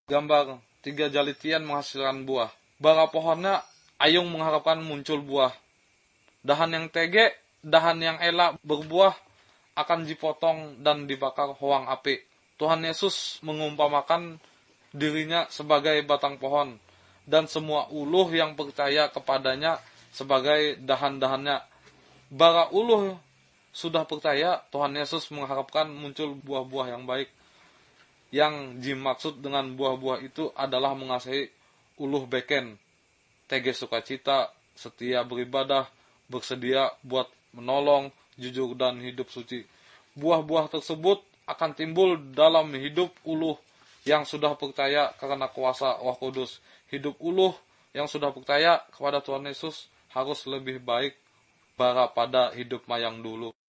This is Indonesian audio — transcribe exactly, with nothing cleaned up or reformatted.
Gambar tiga jalitian menghasilkan buah. Bara pohonnya ayung mengharapkan muncul buah. Dahan yang tege, dahan yang elak berbuah akan dipotong dan dibakar hoang api. Tuhan Yesus mengumpamakan dirinya sebagai batang pohon dan semua uluh yang percaya kepadanya sebagai dahan-dahannya. Bara uluh sudah percaya, Tuhan Yesus mengharapkan muncul buah-buah yang baik. Yang dimaksud dengan buah-buah itu adalah mengasihi uluh beken, tege sukacita, setia beribadah, bersedia buat menolong, jujur dan hidup suci. Buah-buah tersebut akan timbul dalam hidup uluh yang sudah percaya karena kuasa Roh Kudus. Hidup uluh yang sudah percaya kepada Tuhan Yesus harus lebih baik bara pada hidup mayang dulu.